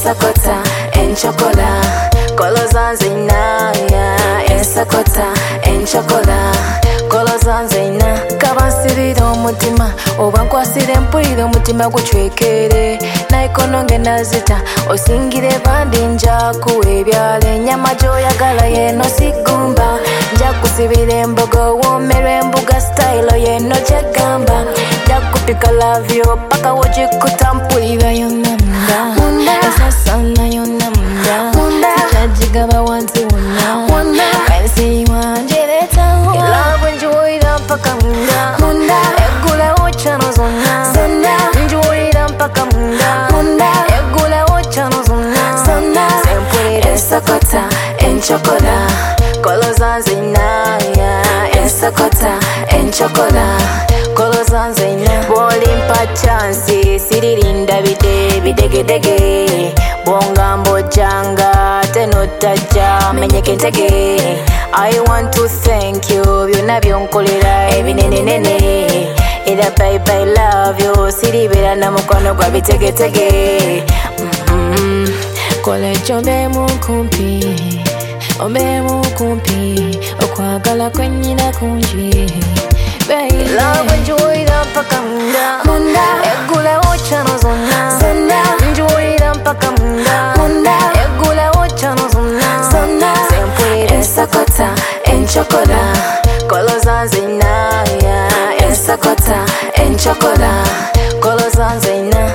ensakota enchokola koloza nzina ensakota enchokola koloza nzina kabasirira omutima oba nkwasira empulira omutima gucwekere naikono ngendazita osingire bandi njakuwa ebyala enyama gyoyagala yeno sigumba njakusibira embogo womerwa embuga style yeno gyegamba njakupika lavyo paka wogikuta mpulira yonna munda esasana yonna munda sijajigaba wansi wonna kansi wanjeretawo elavu njuwira mpaka munda egulewo chano zonna njuwira mpaka munda egulewo chano zonna sempulira ensakota enchokola koloza nzina ensakota enchokola koloza nzina bolimpa chansi siririnda bidegedege bongambo janga tenotaja menyekentege I want to thank you byonna byonkolera ebinenenene era bye bye love you siribera na mukono gwa bitegetege kola chombe mukumpi ombe mukumpi okwagala kwenyina kunji love njuwira mpaka munda egulewo chano zonna njuwira mpaka munda egulewo chano zonna sempulira ensakota enchokola koloza nzina ensakota enchokola koloza nzina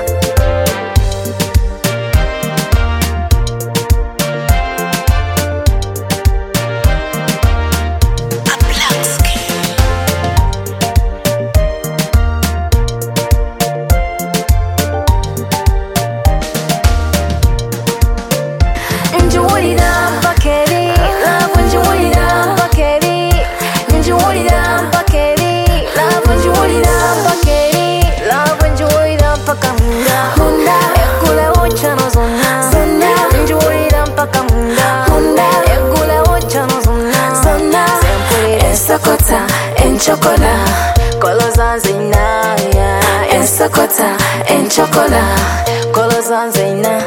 ensakota enchokola koloza nzina ensakota enchokola koloza nzina